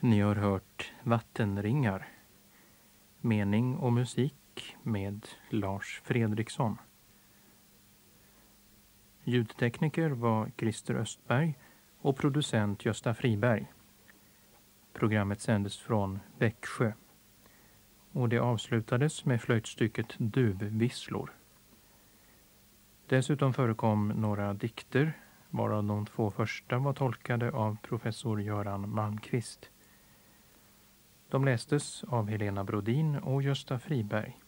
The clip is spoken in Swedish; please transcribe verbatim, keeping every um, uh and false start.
Ni har hört Vattenringar, mening och musik med Lars Fredriksson. Ljudtekniker var Christer Östberg och producent Gösta Friberg. Programmet sändes från Växjö och det avslutades med flöjtstycket Duvvisslor. Dessutom förekom några dikter, varav de två första var tolkade av professor Göran Malmqvist. De lästes av Helena Brodin och Gösta Friberg.